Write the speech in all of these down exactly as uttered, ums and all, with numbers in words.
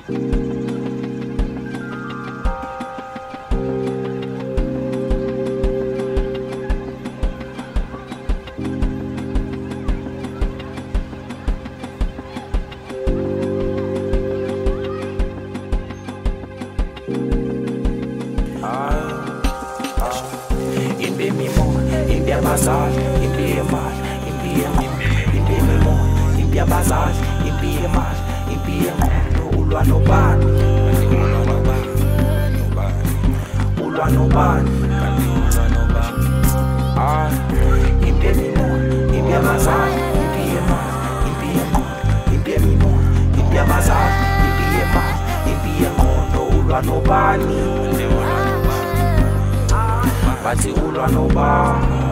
Bazar, impie mal, impie mal, impie mal, impie bazar, impie mal, impie mal, ulwa nobani, ulwa nobani, ah, impie mal, impie bazar, impie mal, impie mal, impie mal, impie bazar, impie mal, impie mal, ulwa nobani, bathi ulwa nobani.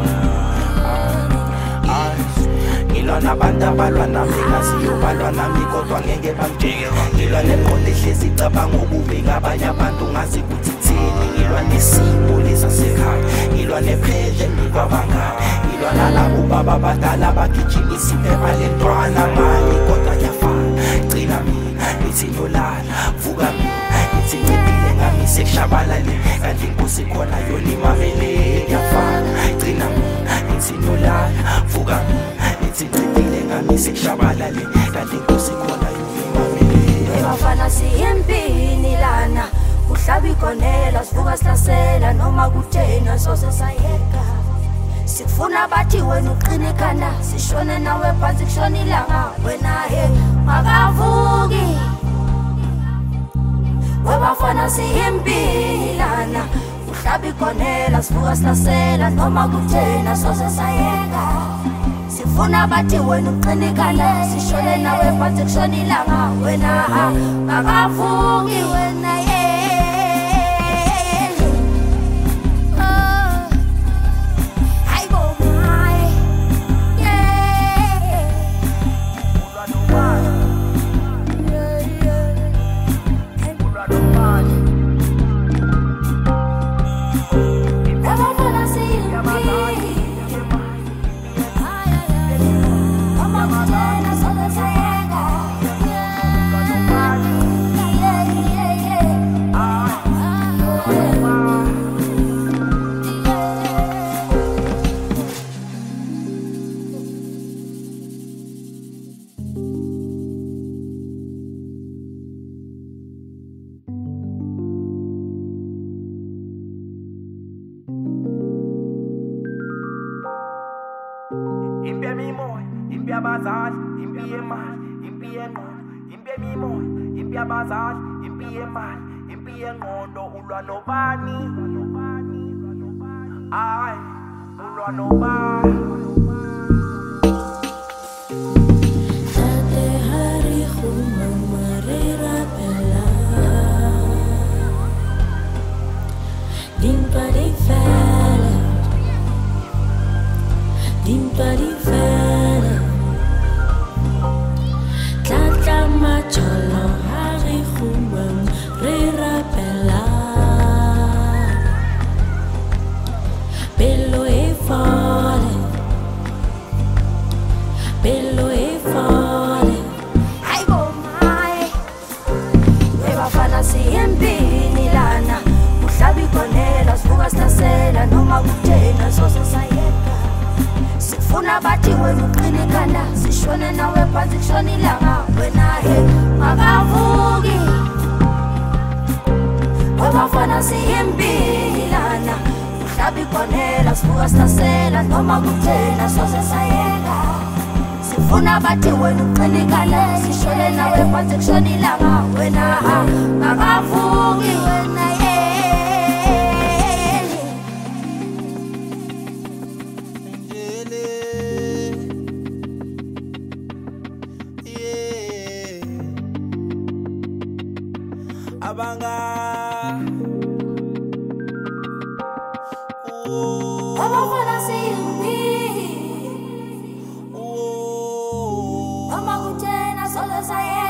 Ngilwa nabantu abalwa nami ngaziyo balwa nami kodwa ngeke bangijike. Ngilwa nengqondo ehlezi icabanga ukubika abanye abantu ngazi ukuthi thini. Ngilwa nesimo lesasekhaya, ngilwa nepheshe ngikwabangani, ngilwa nalabo baba abadala bagijimisa iphepha lentwana mani kodwa ngiyafana. Gcina mina nithi nolala, vuka mina nithi ngiphile ngami sekushabalale, kanti inkosi khona yona imamele ngiyafana. Gcina mina nithi nolala, vuka mina Sicile ngami sekushabalale, kanti inkosi khona yimamele. Ebafana siyimpini lana, kuhlaba igonela sivuka sihlasela noma kuthena sose sayeka. Sikufuna bathi wena uqine ikhanda, sishone nawe phansi kushona ilanga, wena he makavuki. Ebafana siyimpini lana, kuhlaba igonela sivuka sihlasela noma kuthena sose sayeka. Sifuna bathi wena uqine ikhanda, sishone nawe phansi kushona ilanga, wena ha makavuki wena ye. Oh, hayibo my yeah. Ulwa nobani, yeah yeah. Ulwa nobani. Ebafana siyimpini. Impie mi moy, impie bazar, impie mal, impie ngondo, impie mi moy, impie bazar, impie mal, impie ngondo, ulwa nobani, ay, ulwa nobani. Body fella, tata macholo hari khumam rera bella, bello e fole, bello e fole. Ay go my, ebafana siyimpini lana, kuhlaba igonela sivuka sihlasela noma kuthena sose sayeka. Sifuna bathi wena uqine ikhanda, sishone nawe phansi kushona ilanga, wena he makavuki. Ebafana siyimpini lana, kuhlaba igonela sivuka sihlasela noma kuthena sose sayeka. Sifuna bathi wena uqine ikhanda, sishone nawe phansi kushona ilanga, wena ha makavuki wena ye. Abanga Abafana siyimpini, noma kuthena solo sayeka.